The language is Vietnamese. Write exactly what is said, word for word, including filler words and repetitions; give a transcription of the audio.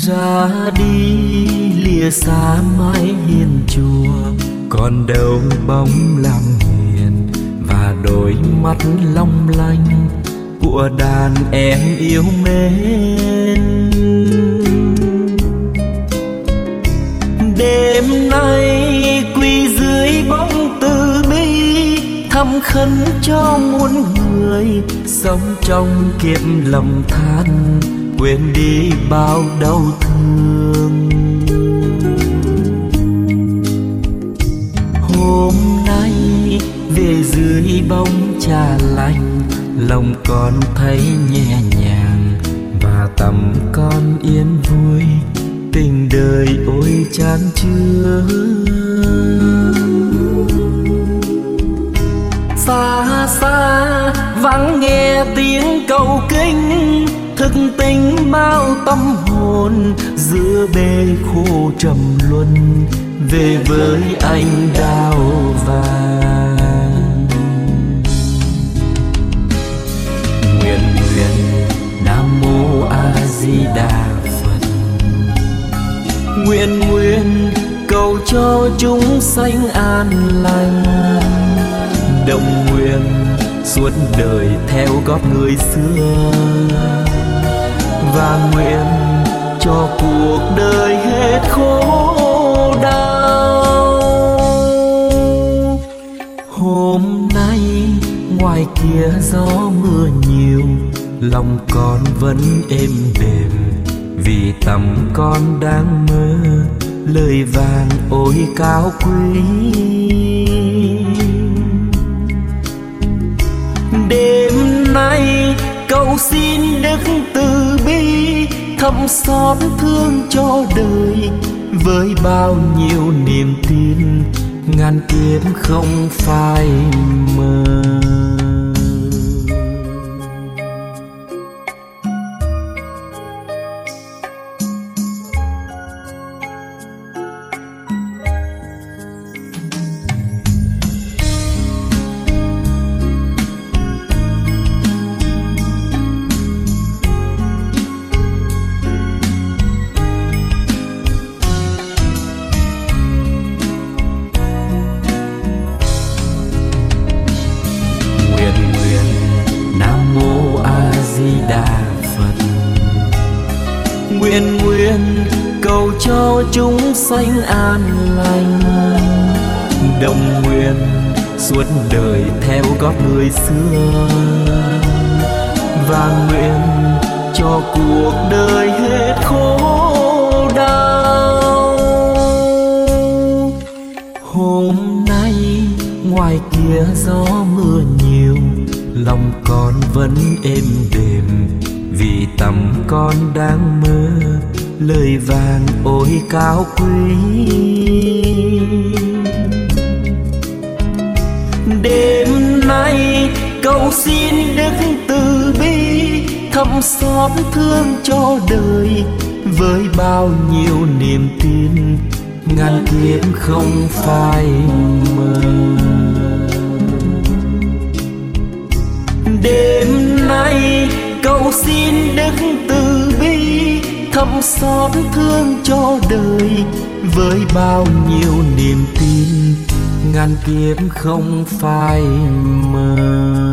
Ra đi lìa xa mái hiên chùa, còn đâu bóng làm hiền và đôi mắt long lanh của đàn em yêu mến. Đêm nay quỳ dưới bóng từ bi, thầm khấn cho muôn người sống trong kiếp lầm than, quên đi bao đau thương. Hôm nay về dưới bóng trà lạnh, lòng con thấy nhẹ nhàng và tâm con yên vui, tình đời ôi chan chứa. Xa xa vắng nghe tiếng cầu kinh, thức tỉnh bao tâm hồn giữa bể khô trầm luân, về với anh đào vàng. Nguyện nguyện Nam Mô A Di Đà Phật, nguyện nguyện cầu cho chúng sanh an lành, đồng nguyện suốt đời theo gót người xưa, và nguyện cho cuộc đời hết khổ đau. Hôm nay ngoài kia gió mưa nhiều, lòng con vẫn êm đềm, vì tâm con đang mơ lời vàng ôi cao quý. Đêm nay cầu xin đức từ bi, thầm xót thương cho đời với bao nhiêu niềm tin, ngàn kiếp không phai mờ. Nguyện nguyện cầu cho chúng sanh an lành, đồng nguyện suốt đời theo gót người xưa, và nguyện cho cuộc đời hết khổ đau. Hôm nay ngoài kia gió mưa nhiều, lòng con vẫn êm đềm, vì tâm con đang mơ lời vàng ôi cao quý. Đêm nay cầu xin đức từ bi, thầm xót thương cho đời với bao nhiêu niềm tin, ngàn kiếp không phai mờ. Đêm nay cầu xin đức từ bi, thầm xót thương cho đời với bao nhiêu niềm tin, ngàn kiếp không phai mờ.